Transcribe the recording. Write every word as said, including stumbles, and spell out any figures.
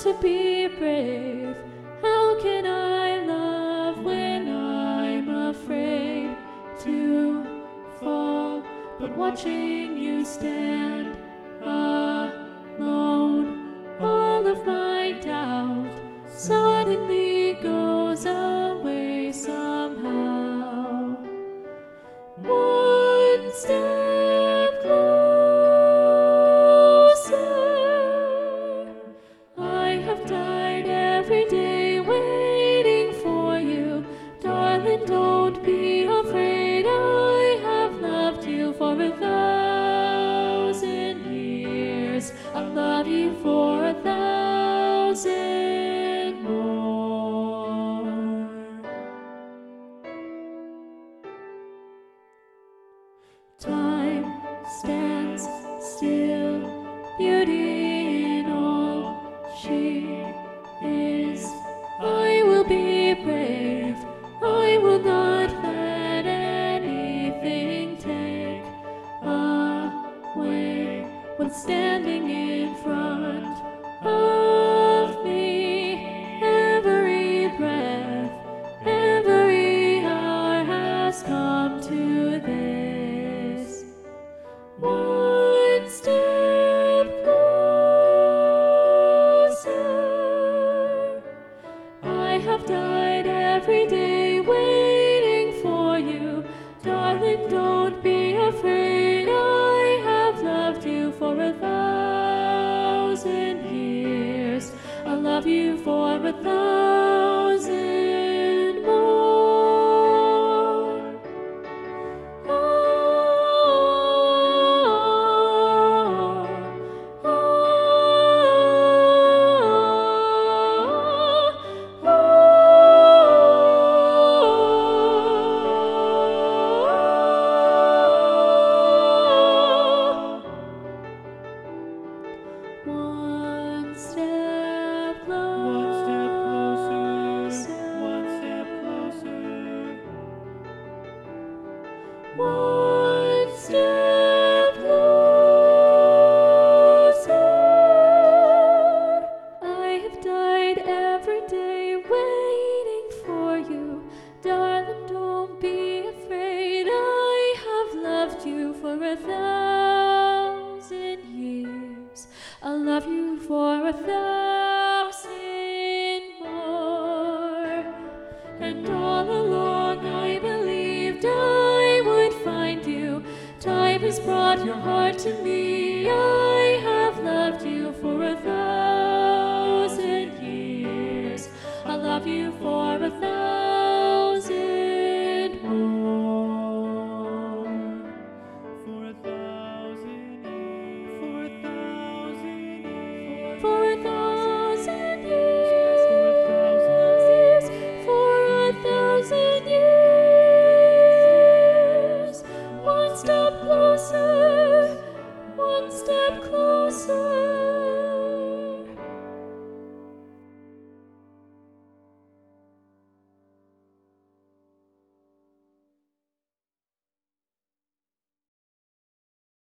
to be brave. How can I love when I'm afraid to fall? But watching you stand alone, all of my doubt suddenly goes away somehow. One step closer. I have died every day waiting for you. Darling, don't be afraid. I have loved you for a thousand years. I'll love you for a thousand more. Time stands still, beauty in all she is. I will be brave, I will not let anything take away what's standing in front of me. Every breath, every hour has come to this. One step closer. I have died every day waiting for you. Darling, don't be afraid. I have loved you for a thousand years. I'll love you for a thousand more. One step closer. One step closer. One step closer. I have died every day waiting for you. Darling, don't be afraid. I have loved you for a thousand years. I'll love you for a thousand more. And all along I believed I would find you. Time has brought your heart to me. I have loved you for a thousand years. I'll love you for a thousand